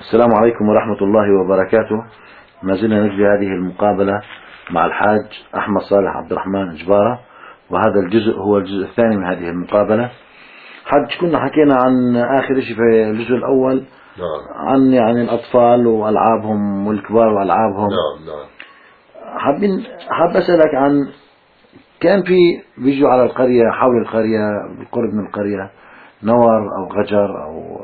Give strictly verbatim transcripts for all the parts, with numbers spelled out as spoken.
السلام عليكم ورحمة الله وبركاته. ما زلنا نجري هذه المقابلة مع الحاج أحمد صالح عبد الرحمن جبارة، وهذا الجزء هو الجزء الثاني من هذه المقابلة. حاج كنا حكينا عن آخر شيء في الجزء الأول نعم. عن يعني الأطفال وألعابهم والكبار وألعابهم. نعم نعم. حابين حاب أسألك عن كان في بيجوا على القرية، حول القرية بالقرب من القرية، نور أو غجر أو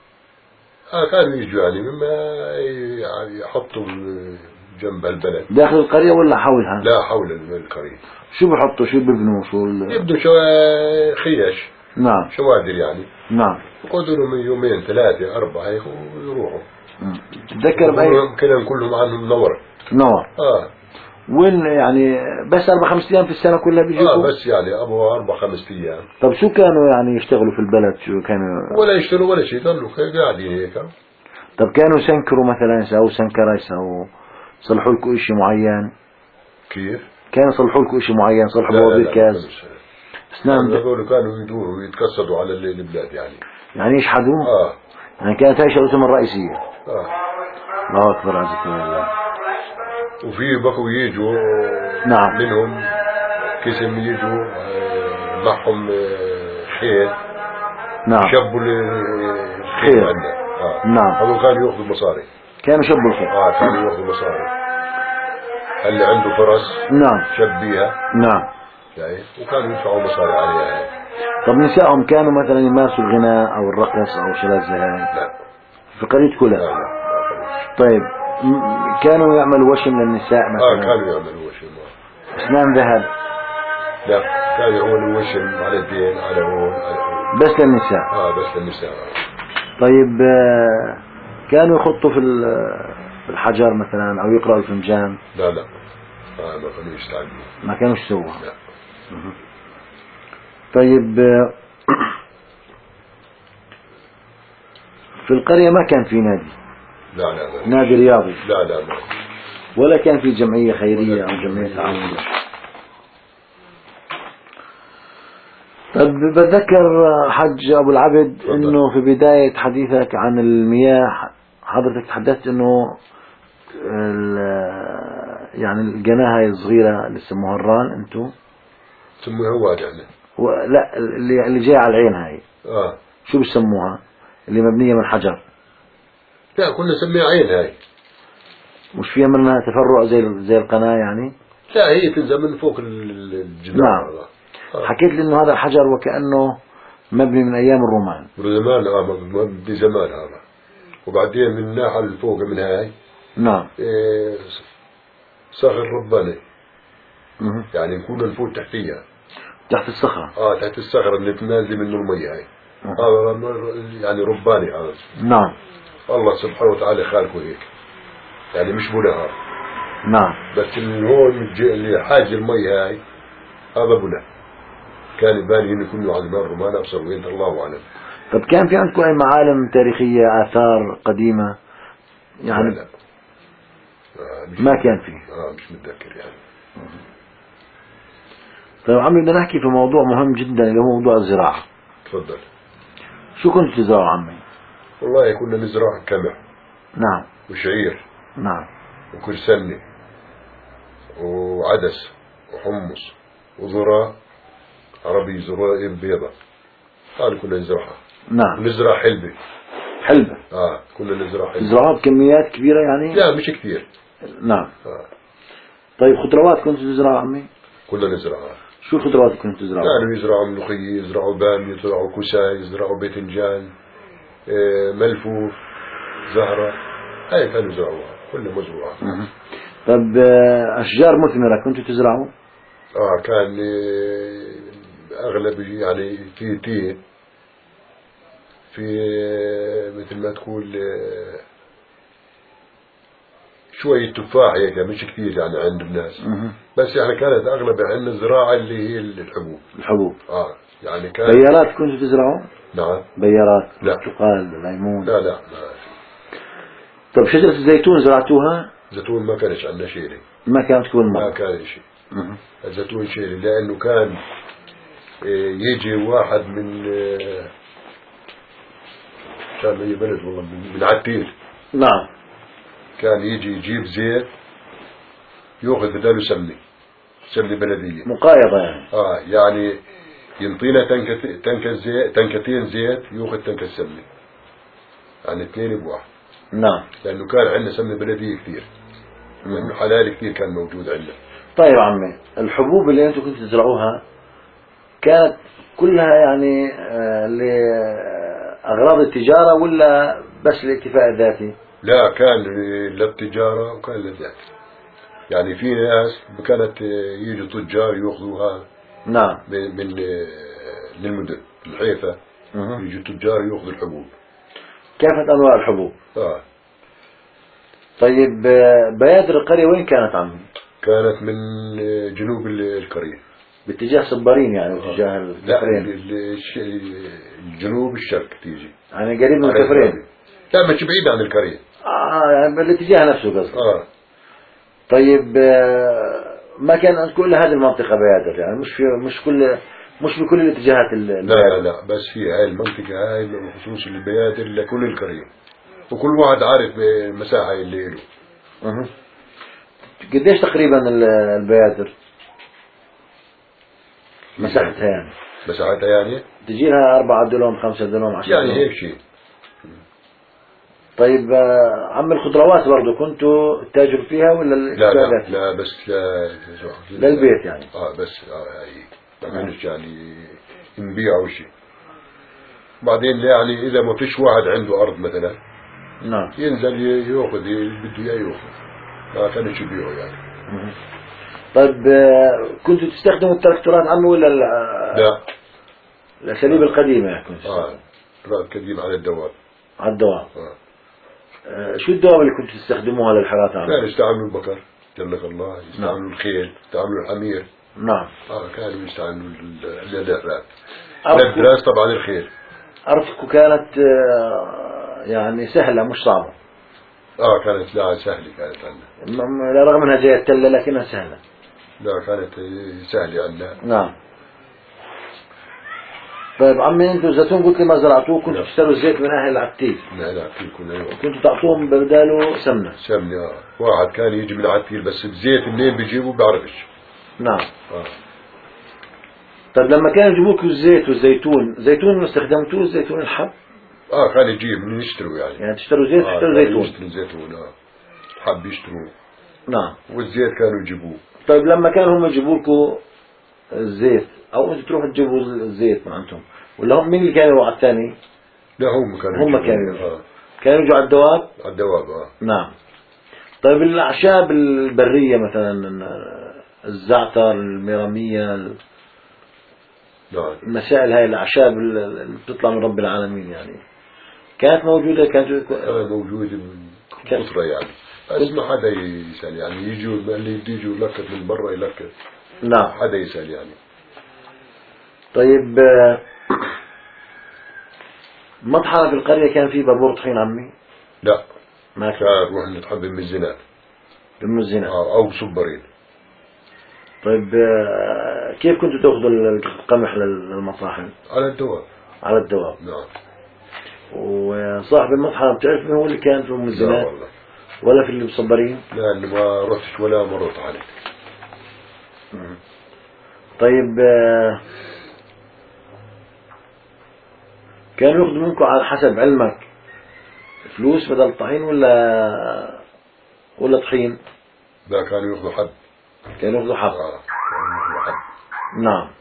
آه كانوا يجوا يعني مما يعني يحطوا جنب البلد داخل القرية ولا حولها؟ لا حول القرية. شو بحطوا، شو ببنوا، شو ال... يبدو شو خيش. نعم شوادر يعني. نعم. يقعدوا لهم يومين ثلاثة أربعة هيك ويروحوا. تتذكر بأي كلهم كلهم عنهم نور. نور. آه. وين يعني بس أربع خمس أيام في السنة كلها بيجوا؟ آه بس يعني أبو أربع خمس أيام. طب شو كانوا يعني يشتغلوا في البلد؟ شو كانوا؟ ولا يشتروا ولا شيء، ضلوا قاعدين هيك. طب كانوا يسنكروا مثلا، يسووا سنكرة، يسووا يصلحوا لكم شيء معين؟ كيف؟ كانوا يصلحوا لكم شيء معين، صلحوا بوابير كاز؟ اسنان هذول كانوا يدوروا ويتكسروا على البلاد يعني. يعني يشحدوا؟ اه. يعني كانت هاي شغلتهم الرئيسية. اه. الله أكبر عزة الله. وفي بقوا يجوا نعم. منهم قسم يجوا معهم خيل. نعم. شبوا الخيل عندنا. آه. نعم. هذول كانوا ياخذوا مصاري. كانوا شبوا الخيل. اه كانوا ياخذوا مصاري. اللي عنده فرس نعم شبيها. نعم. شايف؟ وكانوا يدفعوا مصاري عليها يعني. طب نسائهم كانوا مثلا يمارسوا الغناء او الرقص او شغلات زي هاي؟ لا. في قرية كلها؟ لا لا. طيب كانوا يعملوا وشم للنساء مثلا؟ اه كانوا يعملوا وشم. اسنان ذهب؟ لا كانوا يعملوا وشم على الدين على هون على هون. بس للنساء؟ اه بس للنساء. طيب كانوا يخطوا في في الحجر مثلا او يقرأوا الفنجان؟ لا لا. آه ما كانوا يستعملوا. ما كانوا يسووها؟ لا. طيب في القرية ما كان في نادي؟ لا لا لا. نادي رياضي؟ لا لا ما. ولا كان في جمعية خيرية أو جمعية تعاونية؟ طب بتذكر حج أبو العبد إنه في بداية حديثك عن المياه حضرتك تحدثت إنه يعني القناة هاي الصغيرة اللي سموها الران أنتو سموها واد يعني. لا اللي اللي جاي على العين هاي. آه. شو بسموها؟ اللي مبنية من حجر. لا كنا نسميها عين هاي. مش فيها منها تفرع زي زي القناة يعني؟ لا هي تنزل من فوق الجدار. نعم. آه. حكيت لي إنه هذا الحجر وكأنه مبني من أيام الرومان. زمان آه مبني زمان هذا. وبعدين من الناحية اللي فوق من هاي. نعم. إيه صخر رباني. مه. يعني نكون نفوت تحتيها. تحت الصخرة. اه تحت الصخرة اللي تنازل منه المية هاي. هذا يعني رباني هذا. نعم. الله سبحانه وتعالى خالقه هيك. يعني مش بنهار. نعم. بس اللي هون اللي حاج المية هاي هذا بنا. كان يبان إنه كله على النار ما نفسه وين الله أعلم. طب كان في عندكم أي معالم تاريخية، آثار قديمة يعني؟ لا لا. آه ما كان فيه. اه مش متذكر يعني. طيب عمي بدنا نحكي في موضوع مهم جدا اللي هو موضوع الزراعة. تفضل. شو كنت تزرعوا عمي؟ والله كنا نزرع قمح. نعم. وشعير. نعم. وكرسنة. وعدس. وحمص. وذرة عربي ذرة بيضة. هذا كنا نزرعها. نعم. ونزرع حلبة. حلبة. اه كنا نزرع حلبة. تزرعوها بكميات كبيرة يعني؟ لا مش كثير. نعم. آه. طيب خضروات كنت تزرعوا عمي؟ كنا نزرعها. شو الخضروات اللي كنت تزرعوا؟ كانوا يزرعوا ملوخية، يزرعوا بامية، يزرعوا كوساي، يزرعوا باذنجان، آه ملفوف، زهرة، هاي كانوا يزرعوها، كلها مزروعة. طب أشجار مثمرة كنتوا تزرعوا؟ اه كان آه أغلب يعني في تين، في آه مثل ما تقول آه شوية تفاح هيك مش كثير يعني عند الناس. مه. بس يعني كانت أغلب عندنا الزراعة اللي هي الحبوب. الحبوب. اه يعني كانت. بيارات كنتوا تزرعوا؟ نعم. بيارات. لا. برتقال، ليمون. لا لا ما. طب شجرة الزيتون زرعتوها؟ زيتون ما كانش عندنا شيء. ما كانت تكون ما مرة. كان شيء. الزيتون شيء لأنه كان يجي واحد من كان هي بلد والله من عتير نعم. كان يجي يجيب زيت يأخذ بداله سمنة، سمنة بلدية مقايضة يعني. اه يعني ينطينا تنكة تنكة زيت، تنكتين زيت يأخذ تنكة سمنة، يعني اثنين بواحد. نعم. لأنه كان عندنا سمنة بلدية كثير، لأنه حلال كثير كان موجود عندنا. طيب عمي، الحبوب اللي أنتم كنتوا تزرعوها كانت كلها يعني آه لأغراض التجارة ولا بس للاكتفاء الذاتي؟ لا، كان للتجارة وكان للذات. يعني في ناس كانت يجوا تجار يأخذوها نعم من من من المدن الحيفا، يجوا تجار يأخذوا الحبوب. كافة أنواع الحبوب. آه. طيب بيادر القرية وين كانت عمي؟ كانت من جنوب القرية باتجاه صبارين يعني واتجاه الكفرين؟ لا، الجنوب الشرق تيجي يعني قريب من الكفرين. لا، مش بعيد عن القرية. اه يعني بالاتجاه نفسه قصدي. اه. طيب ما كان عندكم الا هذه المنطقة بيادر يعني، مش في مش كل مش بكل الاتجاهات البيادر. لا لا لا، بس في هاي المنطقة هاي بخصوص البيادر لكل القرية، وكل واحد عارف المساحة اللي له. اها. قديش تقريبا البيادر مساحتها يعني؟ مساحتها يعني تجي لها أربعة دلوم خمسة دلوم عشرة يعني دلوم. هيك شيء. طيب عم الخضروات برضو كنتوا تاجروا فيها ولا لا لا لا، بس لا للبيت يعني؟ اه بس اه هي ما كانش يعني نبيع او شيء. بعدين يعني اذا ما فيش واحد عنده ارض مثلا نعم ينزل ياخذ اللي بده اياه ياخذ، ما كانش يبيعوا يعني. مه. طيب كنتوا تستخدموا التراكتورات عمي ولا لا الاساليب القديمة يعني كنتوا اه تراك قديم على الدواب. على الدواب. آه. آه شو الدواب اللي كنتوا تستخدموها للحراثة عمي؟ كانوا يستعملوا البقر جلك الله، يستعملوا نعم. الخيل، يستعملوا الحمير. نعم. اه كانوا يستعملوا الدراس. الدراس طبعا الخيل. أرضكم كانت آه يعني سهلة مش صعبة؟ اه كانت لا سهلة كانت عندنا، لا رغم انها زي التلة لكنها سهلة. لا كانت سهلة عندنا. نعم. طيب عمي انتوا الزيتون قلت لي ما زرعتوه، كنتوا تشتروا الزيت من اهل العتيق؟ من اهل العتيق كنا يوم. كنتوا تعطوهم بداله سمنة؟ سمنة اه. واحد كان يجي من العتيق بس الزيت منين بيجيبه بعرفش. نعم. اه. طيب لما كانوا يجيبوك الزيت والزيتون، زيتون استخدمتوه الزيتون الحب؟ اه كان يجيب من يشتروا يعني. يعني تشتروا زيت آه تشتروا زيتون؟ يشتروا زيتون اه. حب يشتروه. نعم. والزيت كانوا يجيبوه. طيب لما كانوا هم يجيبوا لكم الزيت او انتوا تروحوا تجيبوا الزيت من عندهم، ولا هم مين اللي كانوا يروحوا على الثاني؟ لا هم كانوا هم كانوا آه. كانوا يجوا على الدواب؟ على الدواب اه. نعم. طيب الأعشاب البرية مثلا الزعتر الميرمية نعم. المسائل هاي الأعشاب اللي بتطلع من رب العالمين يعني كانت موجودة؟ كانت موجودة كثرة يعني، بس ما حدا يسأل يعني، يجوا اللي بده يجوا يلقط من برا يلقط. نعم. حدا يسأل يعني. طيب مطحنة في القرية كان في بابور طحين عمي؟ لا ما كان. كان نروح نتحب بالمزينات. بالمزينات آه أو صبرين. طيب كيف كنتوا تأخذوا القمح للمطاحن؟ على الدواب. على الدواب. نعم. وصاحب المطحنة بتعرف مين هو اللي كان في المزينات؟ لا والله. ولا في اللي مصبرين؟ لا اللي ما رحتش ولا مرة عليك. طيب كانوا يأخذوا منكم على حسب علمك فلوس بدل طحين ولا ولا طحين؟ لا كانوا يأخذوا حب. كانوا يأخذوا حب. آه. كانوا يأخذوا حب. نعم.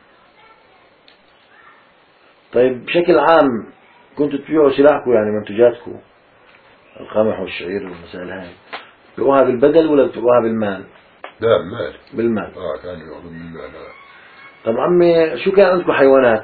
طيب بشكل عام كنتوا تبيعوا سلاحكم يعني منتجاتكم القمح والشعير والمسائل هاي بتبيعوها بالبدل ولا بتبيعوها بالمال؟ لا المال. بالمال. اه كانوا يأخذوا بالمال. آه. طب عمي شو كان عندكم حيوانات؟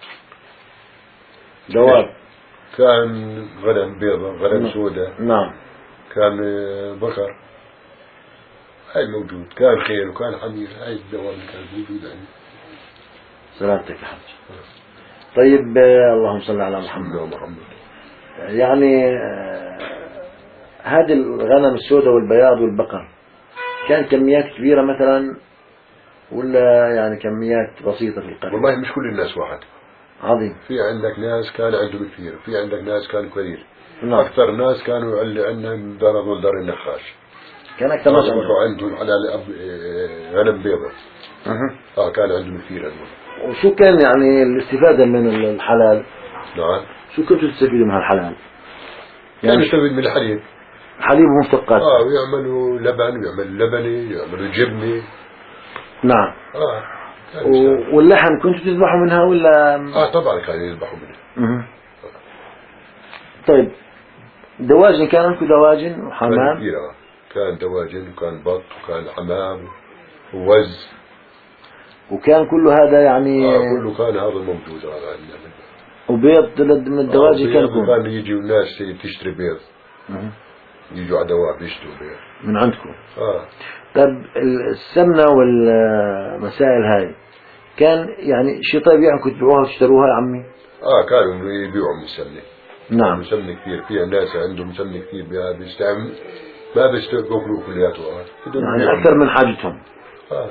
دواب؟ كان غنم بيضة، غنم سوداء. نعم. كان بقر، هاي موجود، كان خيل وكان حمير، هاي الدواب كانت موجودة يعني. سلامتك يا حاج. طيب اللهم صل على محمد. محمد. يعني هذه الغنم السوداء والبياض والبقر كان كميات كبيرة مثلا ولا يعني كميات بسيطة في القرية؟ والله مش كل الناس واحد. عظيم. في عندك ناس كان عندهم كثير، في عندك ناس كان قليل، نعم. أكثر ناس كانوا اللي عندنا دار أظن دار النخاش. كان أكثر ناس عندهم عندهم على غنم بيضة. أه. آه كان عندهم كثير هذول. وشو كان يعني الاستفادة من الحلال؟ نعم. شو كنتوا تستفيدوا من الحلال؟ يعني يستفيد من الحليب. حليب ومشتقات. اه ويعملوا لبن ويعملوا لبني يعملوا جبنة. نعم. اه. واللحم كنتوا تذبحوا منها ولا؟ اه طبعا كانوا يذبحوا منها. أه. طيب دواجن كان عندكم دواجن وحمام؟ كان كثير آه. كان دواجن وكان بط وكان حمام ووز. وكان كل هذا يعني اه كله كان هذا موجود هذا عندنا. وبيض من الدواجن آه كان يكون؟ كان يجوا الناس تشتري بيض. أه. يجوا على دواب يشتروا بيض من عندكم. اه. طيب السمنة والمسائل هاي كان يعني شيء طيب يعني كنتوا تبيعوها وتشتروها يا عمي؟ اه كانوا يبيعوا من سمنة. نعم. سمنة كثير فيها ناس عندهم سمنة كثير بيستعمل ما بيستوقفوا كلياته اه. يعني أكثر من حاجتهم. اه.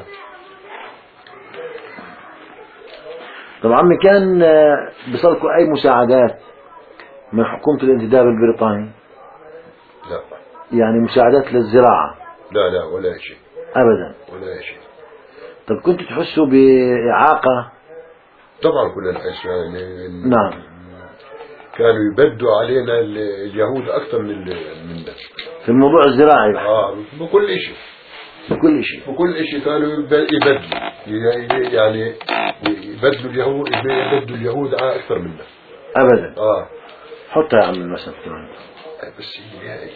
طب عمي كان بيصلكوا أي مساعدات من حكومة الانتداب البريطاني؟ لا. يعني مساعدات للزراعة؟ لا لا ولا شيء. أبدا. ولا شيء. طب كنتوا تحسوا بإعاقة؟ طبعا كلنا نحس يعني. نعم. كانوا يبدوا علينا اليهود أكثر من منا. في الموضوع الزراعي؟ اه بكل شيء. بكل شيء. بكل شيء كانوا يبدلوا يعني يبدلوا اليهود يبدلوا اليهود أكثر منا. أبدا. اه. حطها يا عم المسند كمان. بس هي هاي.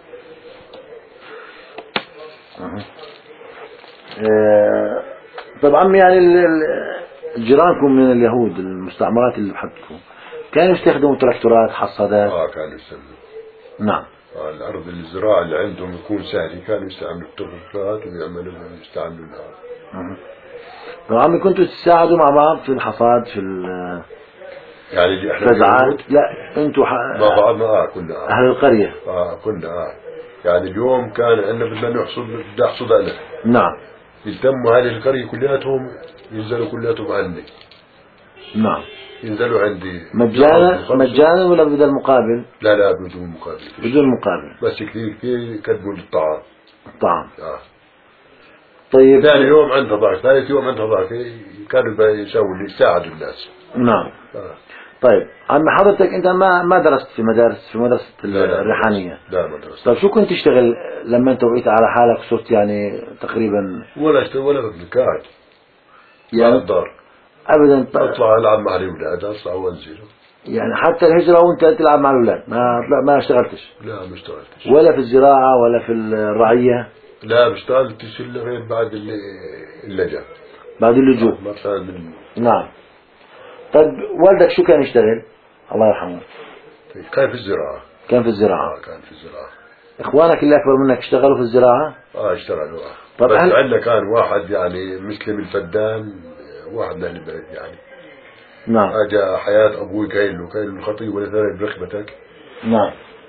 آه. طب عمي يعني جيرانكم من اليهود المستعمرات اللي بحدكم كانوا يستخدموا تراكتورات حصادات؟ اه كانوا يستخدموا. نعم. آه الأرض الزراعة اللي عندهم يكون سهل كانوا يستعملوا التراكتورات ويعملوا يستعملوا لها. طب عمي كنتوا تساعدوا مع بعض في الحصاد في يعني احنا الفزعات؟ لا انتوا ح... مع بعضنا اه كنا آه. اهل القرية. اه كنا اه يعني اليوم كان عندنا بدنا نحصد بدنا نحصد انا. نعم. يلتموا هذه القرية كلياتهم ينزلوا كلياتهم عندي. نعم. ينزلوا عندي مجانا مجانا ولا بدون مقابل؟ لا لا بدون مقابل. بدون مقابل. بس كثير كثير يقدموا للطعام. الطعام. اه. طيب. ثاني يوم عندها ضعف ثالث يوم عندها ضعف كانوا يسووا اللي يساعدوا الناس. نعم. آه. طيب عم حضرتك انت ما ما درست في مدارس في مدرسة لا الريحانية؟ لا ما درست. طيب شو كنت تشتغل لما انت وقيت على حالك صرت يعني تقريبا؟ ولا اشتغل ولا قاعد يعني الدار ابدا. ط... اطلع العب مع الاولاد اطلع وانزل. يعني حتى الهجرة وانت تلعب مع الاولاد ما ما اشتغلتش؟ لا ما اشتغلتش. ولا في الزراعة ولا في الرعية؟ لا ما اشتغلتش الا غير بعد اللجأ. بعد اللجوء. مثلا من. نعم. طيب والدك شو كان يشتغل؟ الله يرحمه. كان في الزراعة. كان في الزراعة. اه كان في الزراعة. اخوانك اللي اكبر منك اشتغلوا في الزراعة؟ اه اشتغلوا اه. طب بس هل... عندنا كان واحد يعني مسلم الفدان واحد من اهل البلد يعني. نعم. اجى حياة ابوي قايل له قايل له الخطيب ولا ثاني برخبتك. نعم.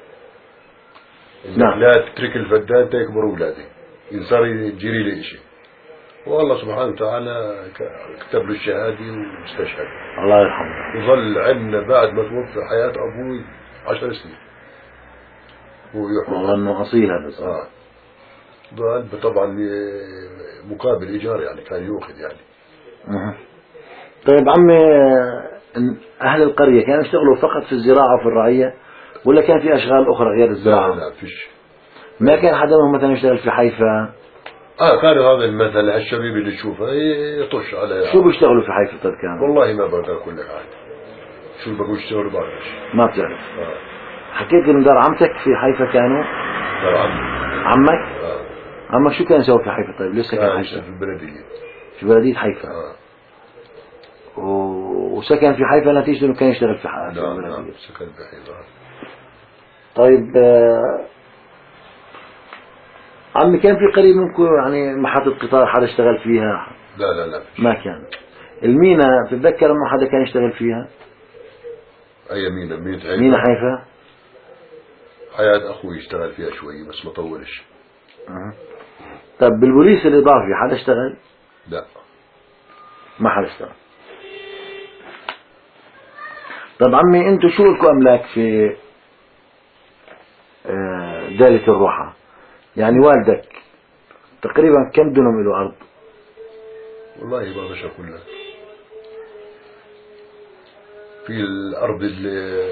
نعم. لا تترك الفدان تكبر اولادي ان صار يجري لي شيء. والله سبحانه وتعالى كتب له الشهادة واستشهد. الله يرحمه. وظل عندنا بعد ما توفى حياة أبوي عشر سنين. هو يحكم. والله إنه أصيل هذا. آه. ظل طبعا مقابل إيجار يعني كان يأخذ يعني. أه. طيب عمي أهل القرية كانوا يشتغلوا فقط في الزراعة وفي الرعية ولا كان في أشغال أخرى غير الزراعة؟ لا لا فيش. ما كان حدا منهم مثلا يشتغل في حيفا؟ اه كانوا هذا مثلا الشباب اللي تشوفه يطش على. شو بيشتغلوا في حيفا طيب كانوا؟ والله ما بقدر اقول لك عاد. شو بقول يشتغلوا بعرفش. ما بتعرف. آه. حكيت من دار عمتك في حيفا كانوا؟ دار عمي. عمك؟ آه. عمك شو كان يسوي في حيفا طيب؟ لسه كان حيفا؟ في البلدية. في بلدية حيفا. آه. و... وسكن في حيفا نتيجة انه كان يشتغل في حيفا. نعم نعم سكن في حيفا. طيب آه... عمي كان في قريب منكم يعني محطة قطار حدا اشتغل فيها؟ لا لا لا ما كان. المينا تتذكر انه حدا كان يشتغل فيها؟ اي مينا؟ مينا حيفا. مينا حيفا. حياة اخوي اشتغل فيها شوي بس ما طولش. أه. طب بالبوليس الاضافي حدا اشتغل؟ لا ما حدا اشتغل. طب عمي انتو شو لكم املاك في آه، دالة الروحة. يعني والدك تقريبا كم دنم له أرض؟ والله ما بشا كلها. في الأرض اللي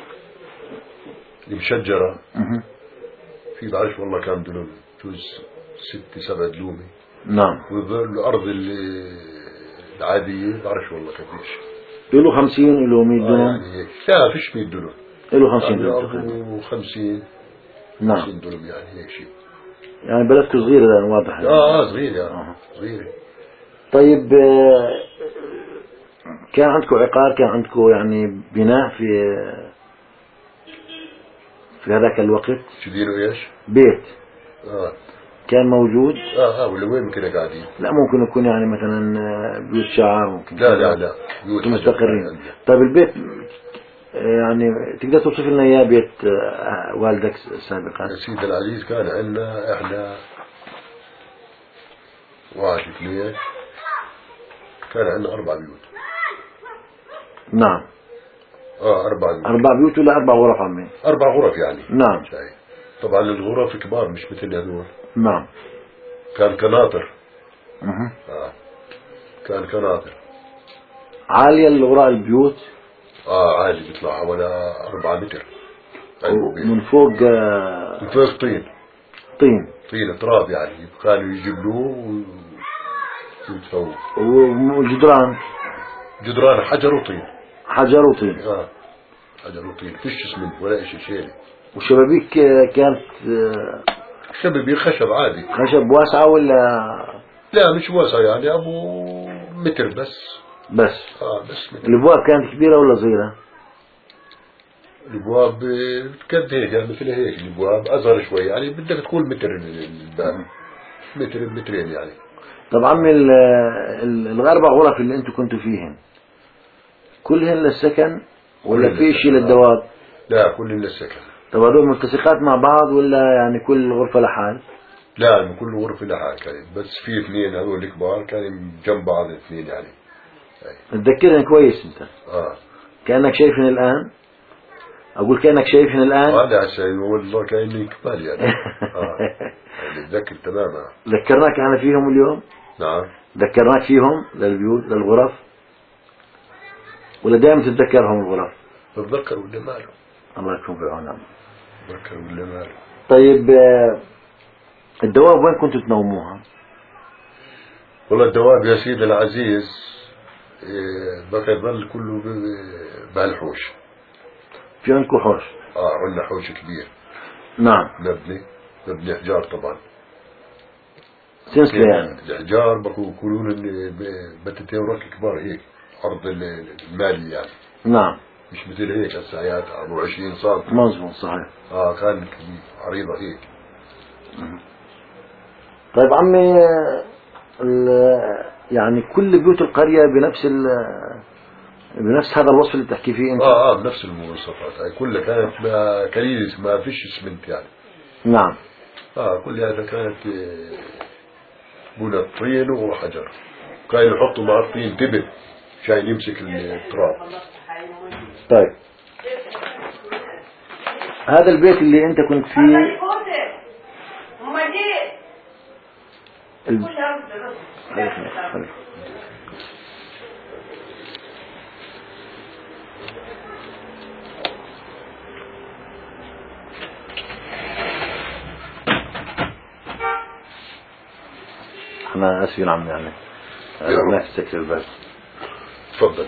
المشجرة مه. في بعرفش والله كام دنم، جوز ست سبع دلومي. نعم. والأرض اللي العادية بعرفش والله قديش. له خمسين له مية آه دنم؟ يعني هيك. لا فيش مية دنم. له خمسين يعني دنم تقريبا. أرضه خمسين. نعم. خمسين دنم يعني هيك شيء. يعني بلدته صغيرة لأن واضح يعني. آه آه صغير يعني. آه. صغيرة. طيب آه، كان عندكم عقار، كان عندكم يعني بناء في في هذاك الوقت؟ تديروا ايش؟ بيت اه كان موجود؟ اه اه ولا وين كنا قاعدين؟ لا ممكن يكون يعني مثلا آه، بيوت شعر ممكن. لا لا لا بيوت مستقرين. طيب البيت يعني تقدر توصف لنا اياه بيت آه، والدك سابقا؟ يا سيدي العزيز كان عندنا احنا واحد اثنين، كان عندنا اربع بيوت. نعم. اه اربع بيوت. اربع بيوت ولا اربع غرف عمي؟ اربع غرف يعني. نعم. شايف. طبعا الغرف كبار مش مثل هذول. نعم. كان كناطر. مه. اه كان كناطر. عالية الغراء البيوت؟ اه عالي بيطلع حوالي أربعة متر. ومن فوق آه، من فوق طين. طين. طين تراب يعني كانوا يجيبوه ويتفوق. وجدران؟ جدران حجر وطين. حجر وطين. اه حجر وطين فيش اسمنت ولا شيء شيء. وشبابيك آه، كانت آه، شبابيك خشب عادي. خشب واسعة ولا؟ لا مش واسع يعني ابو متر بس. بس. اه بس متر. الابواب كانت كبيرة ولا صغيرة؟ الابواب قد هيك يعني مثل هيك، الابواب اصغر شوي يعني بدك تقول متر الباب. متر مترين يعني. طب عمي ال- ال- الاربع غرف اللي انتم كنتوا فيهن كلهن للسكن ولا كلهن في شيء للسكن. للدواب؟ لا كل السكن. طب هذول ملتصقات مع بعض ولا يعني كل غرفة لحال؟ لا كل غرفة لها كانت، بس في اثنين هذول الكبار كانوا جنب بعض الاثنين يعني. تذكرني كويس انت. اه كأنك شايفني الآن. أقول كأنك شايفني الآن. هذا عشان والله كأني كبار يعني. اه يعني اتذكر تماما. ذكرناك أنا فيهم اليوم؟ نعم. ذكرناك فيهم للبيوت للغرف ولا دائما تتذكرهم الغرف؟ بتذكر ولا ماله؟ الله يكون في عونك. بتذكر ولا ماله؟ طيب آه، الدواب وين كنتوا تنوموها؟ والله الدواب يا سيدي العزيز إيه بقى يظل كله ب- بهالحوش. في عندكم حوش؟ اه عندنا حوش كبير. نعم. مبني مبني احجار طبعا. سلسلة يعني. الاحجار بقوا يقولون ان بتتين ورك كبار هيك عرض ال- المالي يعني. نعم. مش مثل هيك الساعات أربعة وعشرين سم. مظبوط صحيح. اه كان كبير عريضة هيك. طيب عمي آه، ال- يعني كل بيوت القرية بنفس ال بنفس هذا الوصف اللي بتحكي فيه انت؟ اه اه بنفس المواصفات هاي كلها كانت ما كليلة ما فيش اسمنت يعني. نعم. اه كل هذا كانت آه، بنى طين وحجر. كانوا يحطوا مع الطين تبت عشان يمسك التراب. طيب هذا البيت اللي انت كنت فيه ال... احنا اسفين عمي يعني ما تستكثر الباب. تفضل.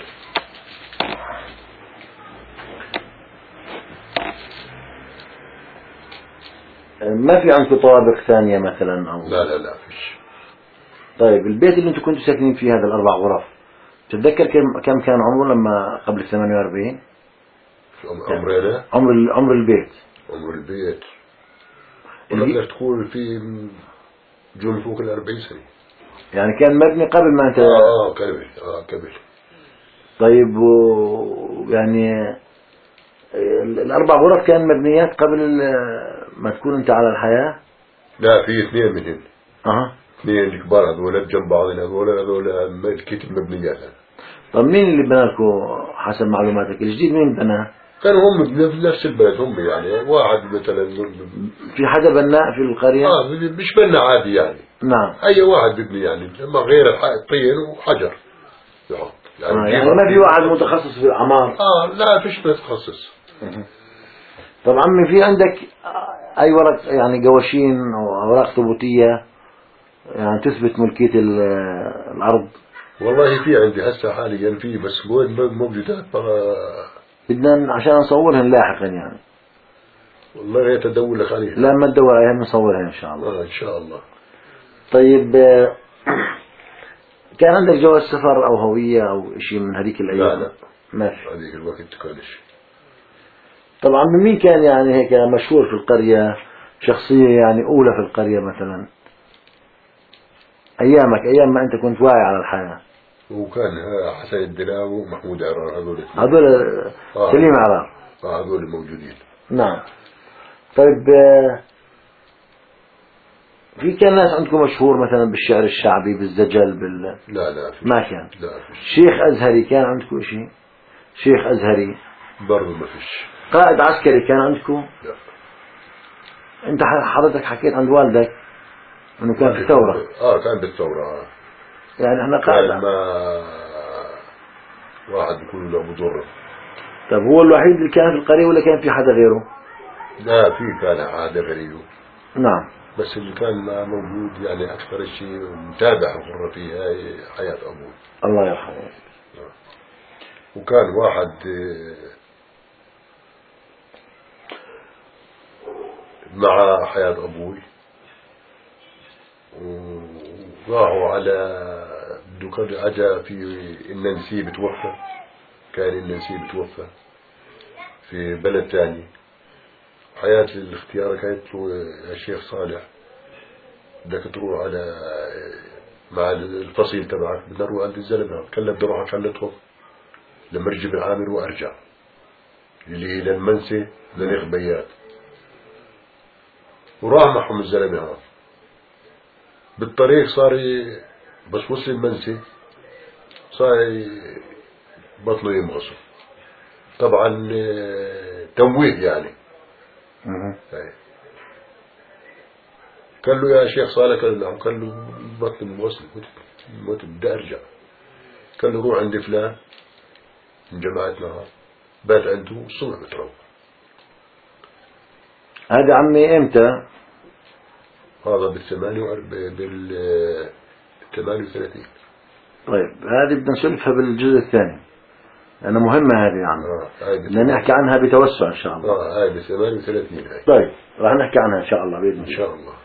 ما في عندكم طوابق ثانية مثلا او؟ لا لا لا فيش. طيب البيت اللي انتم كنتوا ساكنين فيه هذا الاربع غرف تتذكر كم كم كان عمره لما قبل ثمانية وأربعين؟ عمرنا عمر ال- عمر البيت. عمر البيت والله بدك تقول في جون فوق الأربعين سنة يعني كان مبني قبل ما انت؟ اه اه قبل اه قبل. طيب و يعني ال- الاربع غرف كان مبنيات قبل ال- ما تكون انت على الحياة؟ لا في اثنين منهم. اها. اثنين الكبار هذول بجنب بعض هذول هذول ملكية المبنيات. طب مين اللي بنى لكم حسب معلوماتك الجديد مين بناه؟ كانوا هم بنفس البلد هم يعني واحد مثلا في حدا بناء في القرية؟ اه مش بنا عادي يعني. نعم. أي واحد بيبني يعني لما غير الطين وحجر يحط يعني, آه يعني ما في واحد متخصص في العمار؟ اه لا فيش متخصص. طب عمي في عندك أي ورق يعني قواشين أو أوراق ثبوتية يعني تثبت ملكية الأرض؟ والله في عندي هسه حاليا في بس وين موجودات بدنا عشان نصورهن لاحقا يعني. والله ريت ادور لك عليها. لا ما تدور عليها نصورها ان شاء الله. اه ان شاء الله. طيب كان عندك جواز سفر او هوية او شيء من هذيك الايام؟ لا لا ما في هذيك الوقت كانش. طبعا من مين كان يعني هيك مشهور في القرية، شخصية يعني اولى في القرية مثلا ايامك ايام ما انت كنت واعي على الحياة؟ وكان حسن الدلاوي ومحمود عرار هذول هذول آه سليم عرار اه هذول موجودين. نعم. طيب في كان ناس عندكم مشهور مثلا بالشعر الشعبي بالزجل بال لا لا فيش. ما كان؟ لا فيش. شيخ أزهري كان عندكم شيء؟ شيخ أزهري برضه ما فيش. قائد عسكري كان عندكم؟ لا. أنت حضرتك حكيت عن والدك إنه كان في الثورة. آه كان بالثورة آه. يعني إحنا قائد كان ما واحد يكون له أبو ضر. طب هو الوحيد اللي كان في القرية ولا كان في حدا غيره؟ لا في كان حدا غيره. نعم. بس اللي كان موجود يعني أكثر شيء متابع الغرة فيها حياة أبوه الله يرحمه. وكان واحد مع حياة أبوي وراحوا على دكان أجا في الننسي بتوفى. كان الننسي بتوفى في بلد ثاني. حياة الاختيار كانت له يا شيخ صالح بدك تروح على مع الفصيل تبعك بدنا نروح عند الزلمة كلها بدي اروح اكلتهم لما ارجع بالعامر وارجع اللي هي للمنسي للغبيات. وراح معهم الزلمة هذا بالطريق صار بس وصل المنسي صار بطنه يمغصه طبعا تمويه يعني. قال له يا شيخ صالح قال له قال له بطن موصل قلت بدي ارجع. قال له روح عند فلان من جماعتنا بات عنده الصبح بتروح. هذا عمي امتى؟ هذا بالثمانية بالثمانية وثلاثين. طيب هذه بدنا نسولفها بالجزء الثاني لأنه مهمة هذه يا عم. آه بدنا نحكي عنها بتوسع إن شاء الله. اه هاي بالثمانية وثلاثين هاي. طيب راح نحكي عنها إن شاء الله بإذن الله. إن شاء الله.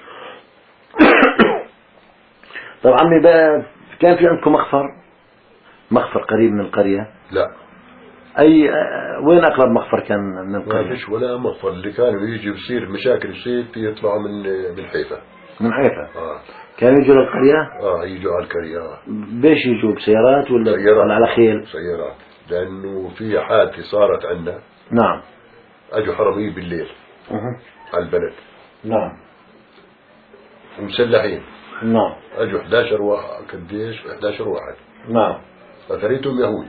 طب عمي بقى كان في عندكم مخفر؟ مخفر قريب من القرية؟ لا. أي وين أقرب مخفر كان من القرية؟ ما فيش ولا مخفر. اللي كانوا يجي بصير مشاكل بصير يطلعوا من من حيفا. من حيفا؟ آه. كانوا يجوا للقرية؟ اه يجوا على القرية. آه. بيش يجوا بسيارات ولا سيارات. ولا على خيل؟ سيارات لأنه في حادثة صارت عندنا. نعم. أجوا حرامية بالليل. أه. على البلد. نعم. ومسلحين. نعم. أجوا إحدى عشر واحد قديش إحدى عشر واحد. نعم. أثريتهم يهود.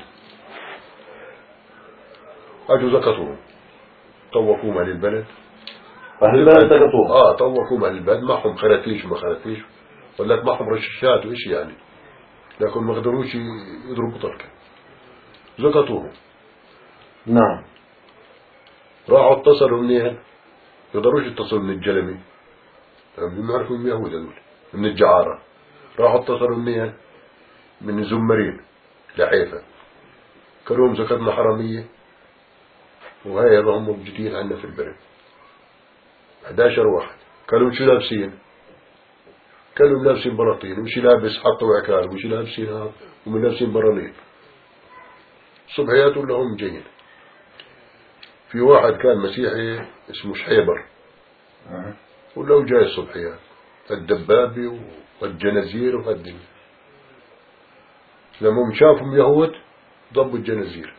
أجوا زقطوهم طوقوهم على البلد. أهل البلد زقطوهم. آه طوقوهم على البلد معهم خراتيش وما خراتيش ولا معهم رشاشات وإيش يعني لكن ما قدروش يضربوا طلقة. زقطوهم. نعم. راحوا اتصلوا منين؟ يقدروش يتصلوا من الجلمي بيعرفوا من يهود هذول من الجعارة. راحوا اتصلوا منين؟ من زمرين لحيفا. قالوا لهم زكتنا حرامية وهي هم موجودين عندنا في البلد. إحدى عشر واحد. قالوا شو لابسين؟ قالوا لابسين براطين وشي لابس حطوا عكال وشي لابسين هذا ومن لابسين برانيط. صبحيات ولا هم جايين. في واحد كان مسيحي اسمه شحيبر ولو جاي الصبحيات الدبابي والجنازير وهالدنيا. لما شافهم يهود ضبوا الجنازير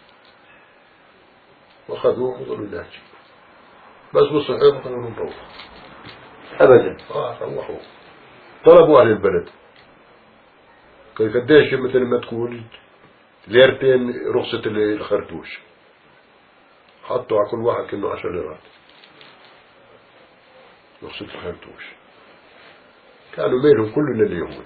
واخذوهم وظلوا ناجي. بس بالصحيح قالوا لهم روحوا. أبدا. آه روحوا. طلبوا أهل البلد. قال قديش مثل ما تقول ليرتين رخصة الخرطوش. حطوا على كل واحد كأنه عشر ليرات. نقصد فهمتوش. كانوا ميلهم كله لليهود.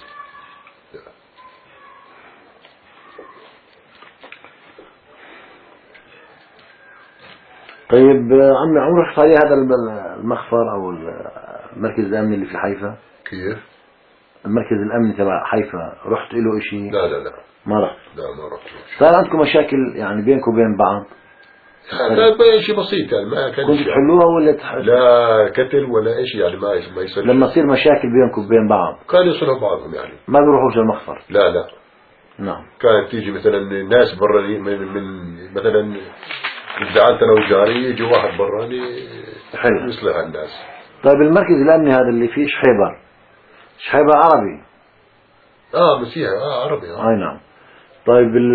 طيب عمي، عمرك رحت عليه هذا المخفر او المركز الامني اللي في حيفا؟ كيف؟ المركز الامني تبع حيفا رحت له اشي؟ لا لا لا ما رحت. لا ما رحت. صار عندكم مشاكل يعني بينكم وبين بعض؟ لا شيء بسيط يعني، ما كان كنتوا تحلوها ولا تح... لا قتل ولا شيء يعني، ما ما يصير. لما تصير مشاكل بينكم وبين بعض كانوا يصلحوا بعضهم يعني، ما بيروحوش المخفر؟ لا لا. نعم. كانت تيجي مثلا ناس براني من, من مثلا ادعت انا وجاري، يجي واحد براني حلو يصلح الناس. طيب المركز الامني هذا اللي فيه شحيبر، شحيبر عربي؟ اه مسيحي، اه عربي. آه. اي نعم. طيب ال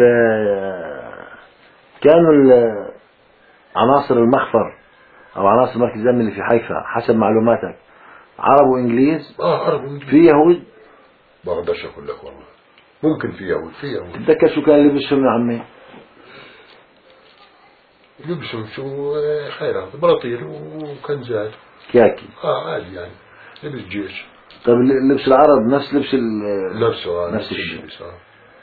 كانوا ال عناصر المخفر او عناصر المركز الامني اللي في حيفا حسب معلوماتك عرب وانجليز؟ اه عرب وانجليز. في يهود؟ ما اقدرش اقول لك والله، ممكن في يهود، في يهود. تتذكر شو كان لبسهم يا عمي؟ لبسهم شو خيرات، بلاطيل وكنزات كاكي. اه عادي يعني، لبس جيش. طيب لبس العرب نفس لبس ال نفسه. آه نفس الشيء. آه.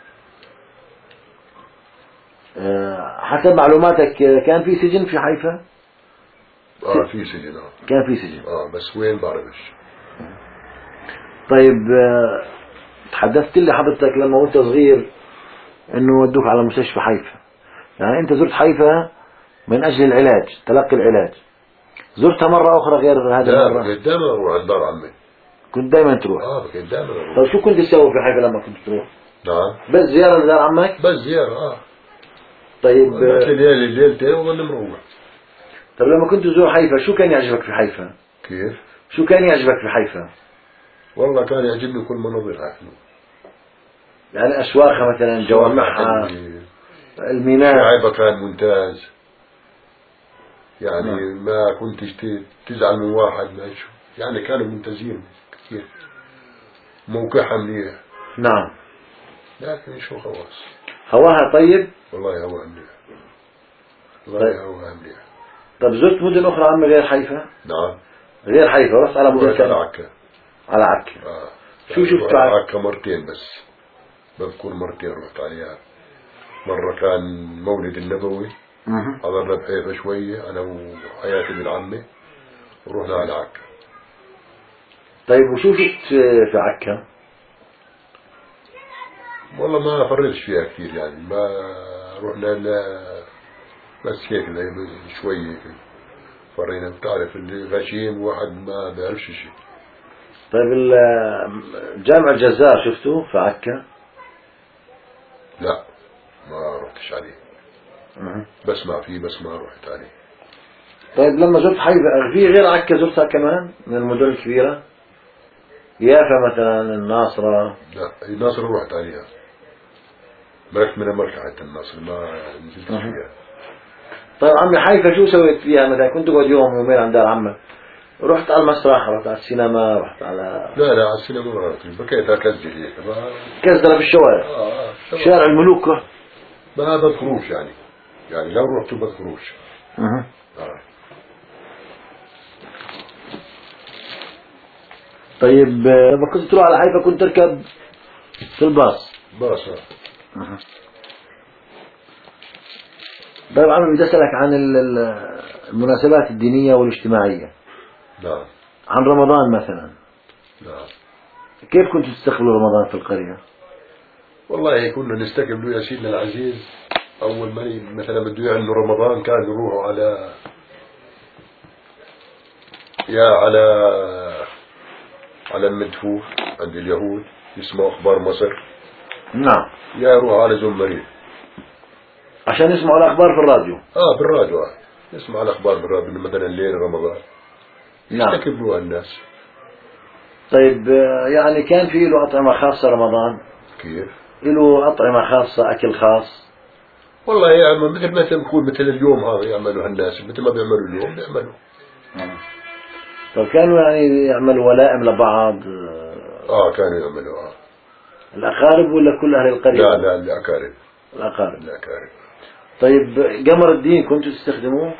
آه حسب معلوماتك كان في سجن في حيفا؟ اه في سجن. اه كان في سجن. اه بس وين بعرفش. طيب آه تحدثت لي حضرتك لما وانت صغير انه ودوك على مستشفى حيفا، يعني انت زرت حيفا من اجل العلاج، تلقي العلاج. زرتها مرة اخرى غير هذه المرة؟ لا بقيت دائما اروح عند دار عمي. كنت دائما تروح؟ اه بقيت دائما اروح. طيب شو كنت تسوي في حيفا لما كنت تروح؟ نعم بس زيارة لدار عمك؟ بس زيارة. اه طيب مثل ليلة ليلتين وظل مروح. طيب لما كنت تزور حيفا شو كان يعجبك في حيفا؟ كيف؟ شو كان يعجبك في حيفا؟ والله كان يعجبني كل مناظرها حلوة، يعني أسواقها مثلا، جوامعها، الميناء. شعبها كان ممتاز يعني. نعم. ما كنتش تزعل من واحد ما يشوف يعني، كانوا ممتازين كثير. موقعها مليح. نعم. لكن شو خواص. هواها طيب؟ والله هواها مليح، والله طيب. هواها مليح. طب زرت مدن أخرى عمي غير حيفا؟ نعم. غير حيفا رحت على مدن رحت على عكا. على عكا. آه. شو شفت على على عكا مرتين بس، بذكر مرتين رحت عليها. مرة كان مولد النبوي، حضرنا بحيفا شوية أنا وحياتي بن عمي ورحنا على عكا. طيب وشو شفت في عكا؟ والله ما فرقتش فيها كثير يعني، ما رحنا لا بس هيك شوية فرينا. بتعرف اللي غشيم واحد ما بيعرفش شيء. طيب جامع الجزار شفته في عكا؟ لا ما رحتش عليه. مه. بسمع فيه بس ما رحت عليه. طيب لما زرت حيفا في غير عكا زرتها كمان من المدن الكبيرة؟ يافا مثلا، الناصرة؟ لا الناصر رحت عليها، مركت من المركة حتى الناصر ما نزلت فيها. طيب عمي حيفا شو سويت فيها مثلا؟ كنت قعد يوم يومين عند دار عمك، رحت على المسرح، رحت على السينما، رحت على لا لا على السينما ما رحت، بكيت أكزل هيك كزدرة في الشوارع. آه شارع الملوك رحت؟ ما بذكروش يعني، يعني لو رحت بذكروش. أه. آه. طيب لما كنت تروح على حيفا كنت تركب في الباص؟ باص. أه. طيب عمي بدي أسألك عن المناسبات الدينية والاجتماعية. نعم. عن رمضان مثلا. نعم. كيف كنتوا تستقبلوا رمضان في القرية؟ والله كنا نستقبلوا يا سيدنا العزيز. أول ما مثلا بده يعلنوا رمضان كان يروحوا على يا على على المدفوف عند اليهود يسمعوا أخبار مصر. نعم. يا يروحوا على زمرين عشان يسمعوا الأخبار في الراديو. آه بالراديو. آه. يسمعوا الأخبار بالراديو مثلا الليل رمضان. نعم. يستقبلوها الناس. طيب يعني كان في له أطعمة خاصة رمضان؟ كيف؟ له أطعمة خاصة، أكل خاص؟ والله يعني مثل ما تقول مثل اليوم هذا يعملوا الناس مثل ما بيعملوا اليوم بيعملوا. طب كانوا يعني يعملوا ولائم لبعض؟ آه كانوا يعملوا. آه الأقارب ولا كل أهل القرية؟ لا لا الأقارب. الأقارب. الأقارب. طيب قمر الدين كنتوا تستخدموه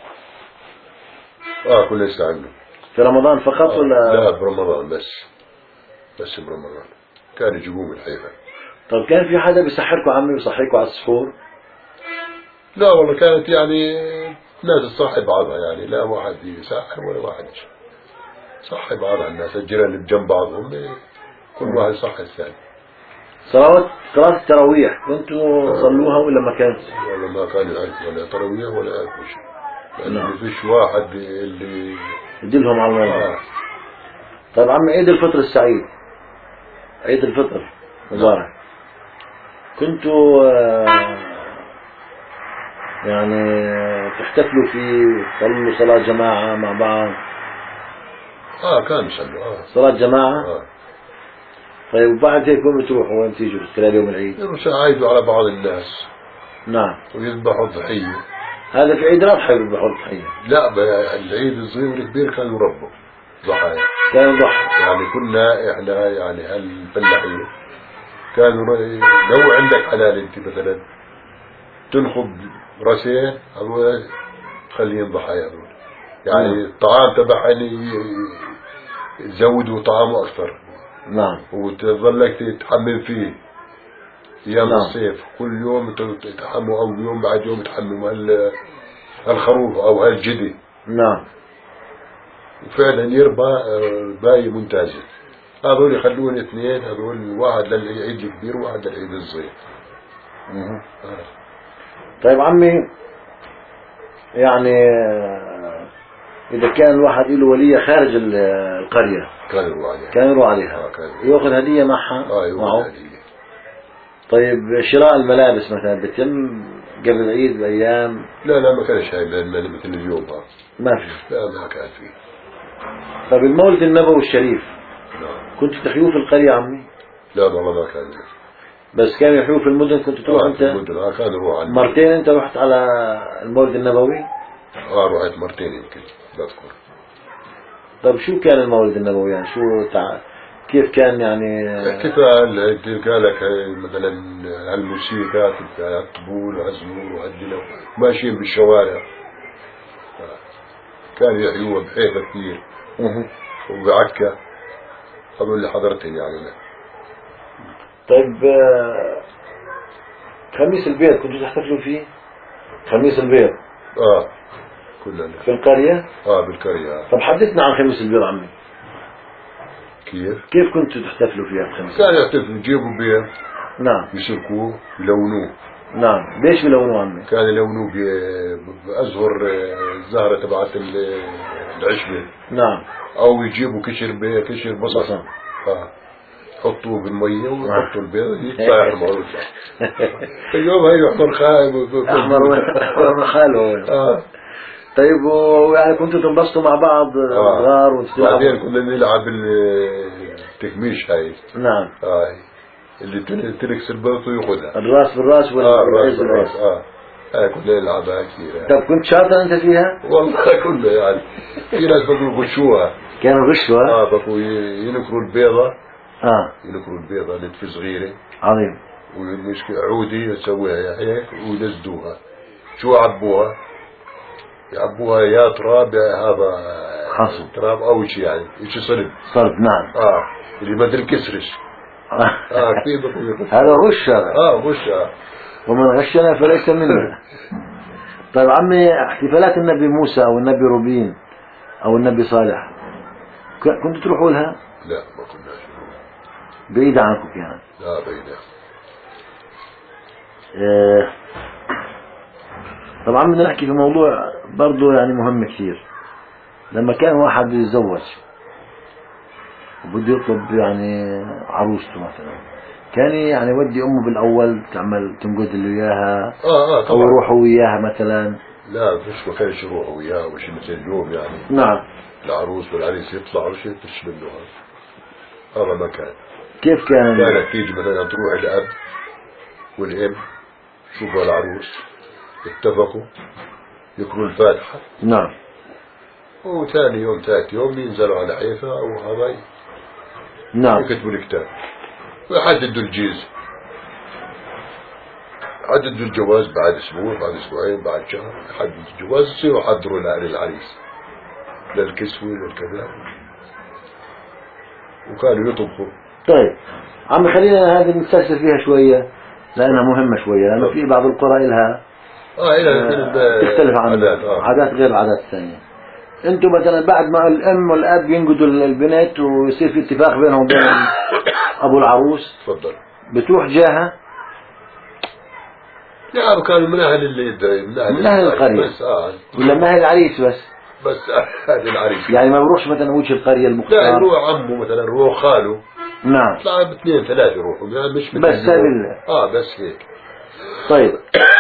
اه كنا نستعمله في رمضان فقط آه. ولا؟ لا برمضان بس، بس برمضان كان يجيبوه من حيفا. طيب كان في حدا بيسحركم عمي ويصحيكم على السحور؟ لا والله كانت يعني ناس تصحي بعضها، يعني لا واحد يسحر ولا واحد صحي بعضها، الناس الجيران اللي بجنب بعضهم كل واحد يصحي الثاني. صلوات صلاة التراويح كنتوا تصلوها ولا ما كانت؟ والله ما كانوا يعرفوا ولا تراويح ولا يعرفوا شيء، لأن نعم. ما فيش واحد اللي يدلهم على الله. آه. طيب عمي عيد الفطر السعيد، عيد الفطر مبارك، كنتوا آه، يعني تحتفلوا فيه تصلوا صلاة جماعة مع بعض؟ اه كانوا يصلوا اه صلاة جماعة. اه طيب وبعد هيك وين بتروحوا وين تيجوا خلال يوم العيد؟ يروحوا يعايدوا على بعض الناس نعم. ويذبحوا الضحية. هذا في عيد الأضحى يذبحوا الضحية؟ لا العيد الصغير والكبير كانوا يربوا ضحايا، كانوا ضحى. يعني كنا احنا يعني هالفلاحين كانوا لو عندك حلال انت مثلا تنخب راسين هذول تخليهم ضحايا هذول، يعني مم. الطعام تبعهم يزودوا طعامه اكثر. نعم. وتظلك تتحمل فيه ايام نعم. الصيف، كل يوم تتحمل او يوم بعد يوم تحمل هال هالخروف او هالجدي. نعم. وفعلا يربى باي ممتازة. هذول يخلون اثنين، هذول واحد للعيد الكبير وواحد للعيد الصغير. آه. طيب عمي يعني إذا كان الواحد له ولية خارج القرية كان يروح عليها كان يروح عليها آه يأخذ هدية معها آه معه. هدية. طيب شراء الملابس مثلا بتم قبل العيد بأيام؟ لا لا ما كانش هاي مثل اليوم ها. ما في. لا ما كان فيه. طيب المولد النبوي الشريف لا كنت تحيوه في القرية عمي؟ لا والله ما كان. بس كان يحيوه في المدن كنت تروح آه أنت؟ في المدن آه كان يروح على مرتين أنت رحت على المولد النبوي؟ آه رحت مرتين يمكن بذكر. طيب شو كان المولد النبوي يعني شو تع... كيف كان يعني؟ كيف قال قال لك مثلا هالموسيقى الطبول وهالزمور وهالدنيا ماشيين بالشوارع، كان يحيوها بحيفا كثير وبعكا. هذول اللي حضرتهم يعني. طيب خميس البيض كنتوا تحتفلوا فيه؟ خميس البيض اه كلنا في القرية؟ اه بالقرية. طب حدثنا عن خميس البيض عمي. كيف؟ كيف كنتوا تحتفلوا فيها بخميس؟ كان يحتفلوا يجيبوا بيض نعم يسلكوه يلونوه. نعم. ليش بيلونوه عمي؟ كان يلونوه بأزهر الزهرة تبعت العشبة. نعم. أو يجيبوا كشر بي كشر بصل بصل. اه يحطوه بالمية ويحطوا البيض يطلع أحمر ويطلع. اليوم هي يحمر خايب أحمر خاله. اه طيب ويعني كنتوا تنبسطوا مع بعض صغار آه. وانتوا بعدين كنا نلعب التكميش هاي. نعم. آه. اللي تنكس البيض وياخذها الراس بالراس والعز بالراس. اه هاي كنا نلعبها كثير. طب كنت شاطر انت فيها؟ والله كله يعني في ناس بقوا غشوها. كانوا غشوها؟ اه بقوا ينكروا البيضة. اه ينكروا البيضة اللي في صغيرة. عظيم. ومش عودي يسويها هيك ويلزدوها. شو عبوها؟ يعبوها يا تراب يا هذا خصب تراب او شيء يعني شيء صلب. صلب نعم. اه اللي ما ادري كسرش. اه كثير بقوا هذا غش هذا. اه غش اه ومن غشنا فليس منا. طيب عمي احتفالات النبي موسى او النبي روبين او النبي صالح كنتوا تروحوا لها؟ لا ما كناش. بعيدة عنكم كانت؟ لا بعيدة. اه طبعا بدنا نحكي في موضوع برضو يعني مهم كثير. لما كان واحد يتزوج وبده يطلب يعني عروسته مثلا كان يعني يودي امه بالاول تعمل تنقد له اياها اه اه او يروحوا وياها مثلا؟ لا مش ما كانش يروحوا وياها وشي مثل اليوم يعني. نعم. العروس والعريس يطلعوا شيء تشمل له هذا. هذا ما كان. كيف كان؟ كانت تيجي مثلا تروح الاب والام شوفوا العروس اتفقوا يقروا الفاتحة. نعم. وثاني يوم ثالث يوم ينزلوا على حيفا او هذا. نعم. يكتبوا الكتاب ويحددوا الجيز. حددوا الجواز بعد اسبوع، بعد اسبوعين، بعد شهر، حددوا الجواز يصيروا يحضروا للعريس للكسوة للكذا، وكانوا يطبخوا. طيب عمي خلينا هذه نستفسر فيها شوية لأنها مهمة شوية، لأنه في بعض القرى إلها اه إلها تختلف عن عادات, آه. عادات غير العادات الثانية. انتم مثلا بعد ما الام والاب ينقدوا البنت ويصير في اتفاق بينهم وبين ابو العروس، تفضل، بتروح جاهة؟ نعم كانوا من اهل اللي من اهل, من أهل القرية بس اه ولا من اهل العريس بس؟ بس اهل العريس يعني ما بروحش مثلا وجه القرية المختار؟ لا يروح عمه مثلا، يروح خاله. نعم يطلع باثنين ثلاثة يروحوا، يعني مش بس هذه اه بس هيك. طيب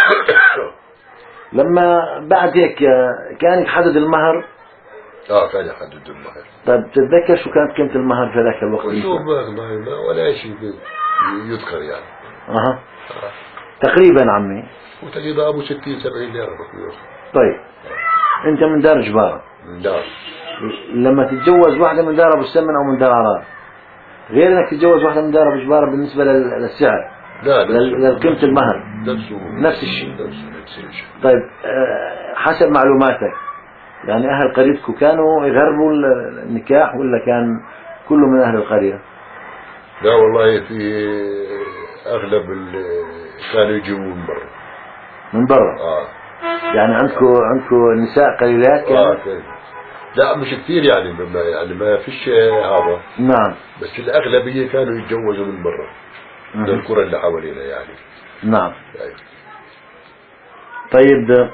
لما بعد هيك كان يحدد المهر؟ اه كان يحدد المهر. طيب تتذكر شو كانت قيمة المهر في ذاك الوقت؟ شو ما ولا شيء يذكر يعني. اها آه. تقريبا عمي وتقريبا ابو ستين سبعين ليرة. طيب انت من دار جبارة، من دار، لما تتجوز واحدة من دار ابو السمن او من دار عرار، غير انك تتجوز واحدة من دار ابو جبارة بالنسبة للسعر، لا لقيمة المهر نفسه نفس الشيء. نفس الشيء. طيب حسب معلوماتك يعني اهل قريتكم كانوا يغربوا النكاح ولا كان كله من اهل القرية؟ لا والله في اغلب كانوا يجوا من برا. من برا؟ اه يعني عندكم عندكم نساء قليلات كانوا؟ اه كان. لا مش كثير يعني، ما يعني ما فيش هذا. نعم بس الأغلبية كانوا يتجوزوا من برا، من القرى اللي حوالينا يعني. نعم يعني. طيب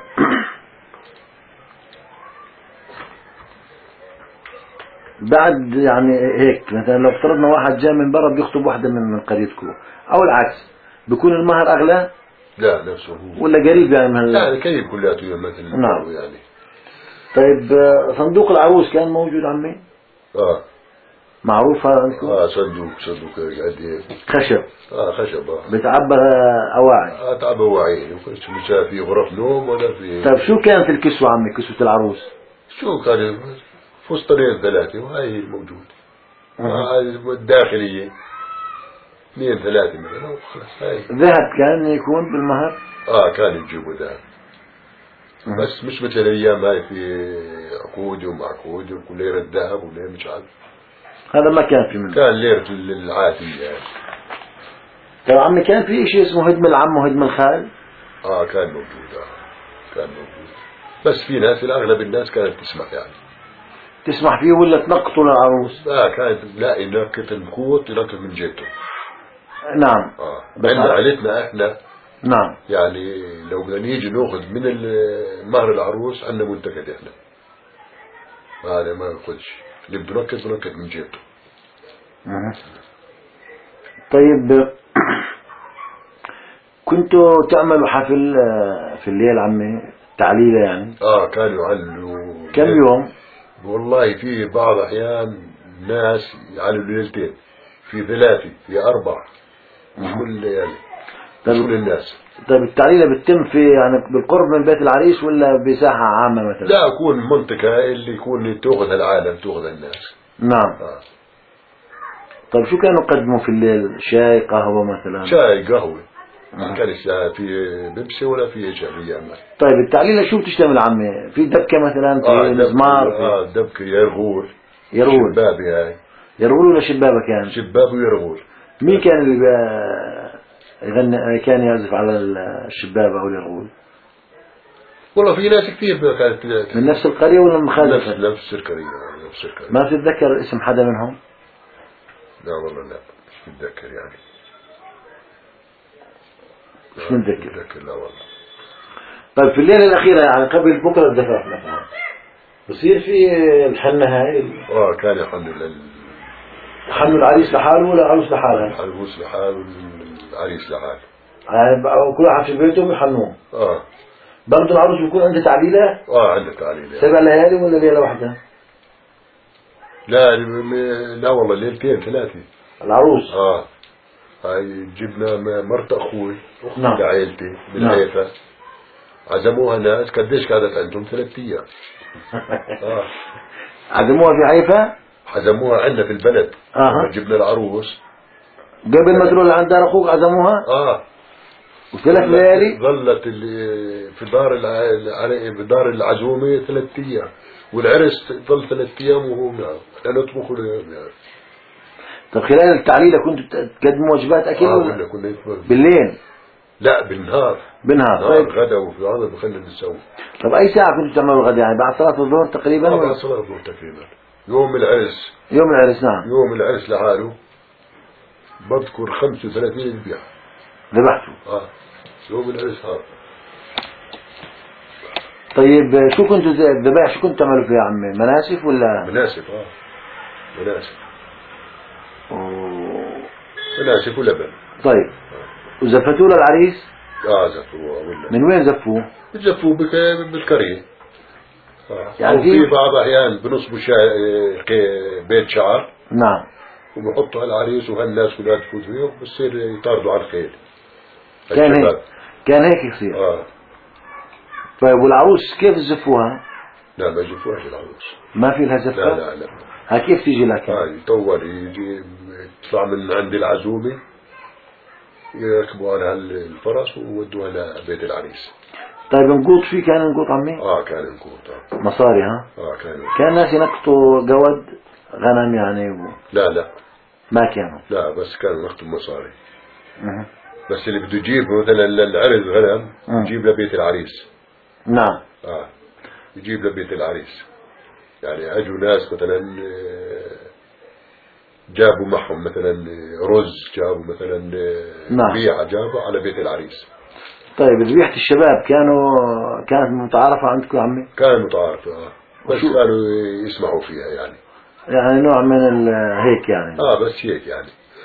بعد يعني هيك مثلا لو افترضنا واحد جاء من برا بيخطب واحدة من من قريتكم أو العكس، بيكون المهر أغلى؟ لا نفسه هو ولا قريب يعني من يعني قريب كلياته مثل نعم يعني. طيب صندوق العروس كان موجود عمي؟ اه معروف هذا عندكم؟ اه صندوق صندوق قد ايه خشب؟ اه خشب اه بتعبر أواعي؟ اه تعبى أواعي، مش في غرف نوم ولا في. طيب شو كانت الكسوة عمي، كسوة العروس؟ شو كان فستانين ثلاثة وهي موجود. آه الداخلية اثنين ثلاثة مثلا وخلاص. هاي ذهب كان يكون بالمهر؟ اه كان يجيبوا ذهب، بس مش مثل الايام هاي في عقود ومعقود وكل ليرة ذهب وليرة مش عارف. هذا ما كان في منه، كان ليرة العادية يعني. طيب عمي كان في شيء اسمه هدم العم وهدم الخال؟ اه كان موجود، اه كان موجود، بس في ناس الأغلب الناس كانت تسمح يعني. تسمح فيه ولا تنقطوا للعروس؟ اه كانت لا ينقط القوت ينقط من جيبته. نعم اه بس عندنا عائلتنا احنا نعم يعني لو بدنا نيجي ناخذ من مهر العروس عندنا منتكد احنا، هذا ما ناخذش، اللي بده ينقط بنقط من جيبته. أه. طيب كنتوا تعملوا حفل في الليل عمي تعليلة يعني؟ اه كانوا يعلوا كم يوم؟ والله في بعض احيان ناس يعلوا ليلتين، في ثلاثة، في أربعة، مش كل ليالي، مش كل الناس. طيب التعليلة بتتم في يعني بالقرب من بيت العريس ولا بساحة عامة مثلا؟ لا يكون منطقة اللي يكون تأخذ العالم تأخذ الناس. نعم آه. طيب شو كانوا يقدموا في الليل؟ شاي قهوة مثلا؟ شاي قهوة، ما كان في بيبسي ولا في شيء ايام. طيب التعليلة شو بتشتمل عمي؟ في دبكة مثلا، في آه مزمار، في اه دبكة يرغول. يرغول شبابي هاي. يرغول ولا شبابة كان؟ شباب ويرغول. مين كان اللي يغني كان يعزف على الشبابة او اليرغول؟ والله في ناس كثير كانت من نفس القرية ولا مخالفة؟ نفس نفس القرية نفس القرية. ما تتذكر اسم حدا منهم؟ لا والله لا مش متذكر يعني. مش متذكر. متذكر لا والله. طيب في الليلة الأخيرة يعني قبل بكرة الزفاف مثلا بصير في الحنة هاي؟ اه كان يحنوا لل يحنوا العريس لحاله ولا العروس لحالها؟ العروس لحاله والعريس لحاله. يعني كل واحد في بيته بيحنوه. اه برضه العروس بيكون عنده تعليلة؟ اه عنده تعليلة. سبع ليالي ولا ليلة واحدة؟ لا لا والله ليلتين ثلاثة. العروس؟ اه هاي جبنا مرت اخوي اخت نعم. عائلتي من نعم. حيفا، عزموها ناس قديش كانت عندهم ثلاث ايام. اه عزموها في حيفا؟ عزموها عندنا في البلد. اه جبنا العروس قبل ما تروح لعند دار اخوك عزموها؟ اه وثلاث ليالي ظلت اللي في دار الع... في دار العزومة ثلاث أيام، والعرس ظل ثلاث أيام وهو معه أنا أطبخ له. طب خلال التعليلة كنتوا تقدموا وجبات أكل آه ولا؟ كنا كنا يتفرج. بالليل؟ لا بالنهار. بالنهار. نهار طيب غدا وفي هذا بخلي نسوي. طب أي ساعة كنتوا تعملوا الغداء يعني بعد صلاة الظهر تقريبا؟ آه ولا بعد صلاة الظهر تقريبا. يوم العرس. يوم العرس. نعم. يوم العرس لحاله بذكر خمسة وثلاثين ذبيحة ذبحتوا. آه يوم العرس هذا. طيب شو كنتوا الذبائح شو كنتوا تعملوا فيها عمي؟ مناسف ولا؟ مناسف. اه مناسف. أوه. مناسف ولبن. طيب وزفتوا للعريس؟ اه زفوه ولا من وين زفوه؟ زفوه بك بالقرية. آه. يعني في بعض احيان بنصبوا شا... بيت شعر. نعم. وبحطوا العريس وهالناس كلها تفوت فيه بصير يطاردوا على الخيل. كان هيك كان هيك يصير. اه. طيب والعروس كيف زفوها؟ لا ما يجيبوهاش العروس. ما في لها زفة؟ لا لا لا. ها كيف تيجي لك؟ اه يطول يجي يطلع من عند العزومة يركبوا على الفرس وودوها لبيت العريس. طيب نقوط فيه كان نقوط عمي؟ اه كان نقوط. اه مصاري ها؟ اه كان كان الناس ينقطوا قود غنم يعني و... لا لا ما كانوا. لا بس كانوا ناخذوا مصاري. مه. بس اللي بده يجيب مثلا للعرس غنم مه. يجيب لبيت العريس. نعم. اه يجيب لبيت العريس. يعني اجوا ناس مثلا آه، جابوا معهم مثلا رز، جابوا مثلا نعم. بيعة جابوا على بيت العريس. طيب ذبيحة الشباب كانوا كانت متعارفة عندكم يا عمي؟ كان متعارف اه بس وشو؟ كانوا يسمعوا فيها يعني. يعني نوع من ال... هيك يعني. اه بس هيك يعني.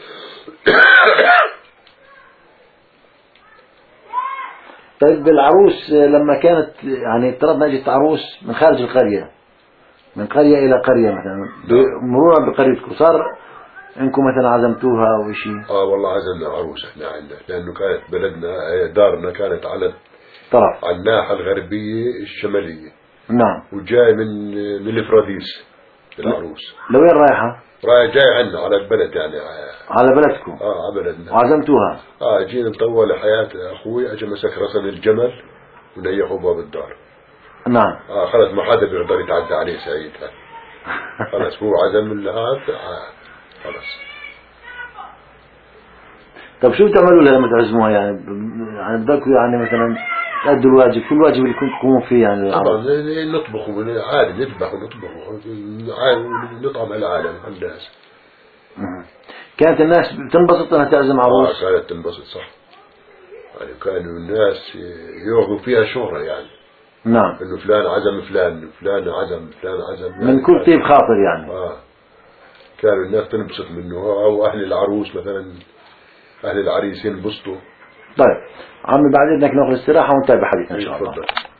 طيب العروس لما كانت يعني افترضنا اجت عروس من خارج القرية، من قرية إلى قرية مثلا مرورا بقريتكم، صار انكم مثلا عزمتوها او شيء؟ اه والله عزمنا عروس احنا عندنا، لانه كانت بلدنا دارنا كانت على طرف على الناحية الغربية الشمالية. نعم. وجاي من من الفراديس العروس. لوين رايحة؟ رايح جاي عنا على البلد يعني. على بلدكم؟ اه على بلدنا. وعزمتوها؟ اه جينا نطول حياة اخوي، اجى مسك رسم الجمل ونيحوا باب الدار. نعم. اه خلص ما حدا بيقدر يتعدى عليه سعيدها. خلص هو عزم هذا آه خلص. طب شو بتعملوا لها لما تعزموها يعني؟ يعني بدكم يعني مثلا تأدوا الواجب، شو الواجب اللي كنتم تقوموا فيه يعني؟ طبعا نطبخ عادي، نذبح ونطبخ ونطعم العالم الناس. كانت الناس بتنبسط انها تعزم عروس؟ اه كانت تنبسط صح. يعني كانوا الناس ياخذوا فيها شهرة يعني. نعم. انه فلان عزم فلان، فلان عزم فلان عزم يعني من كل طيب خاطر يعني. اه كانوا الناس تنبسط منه، او اهل العروس مثلا اهل العريس ينبسطوا. طيب عمي بعد اذنك ناخذ استراحة ونتابع حديثنا ان شاء الله. تفضل.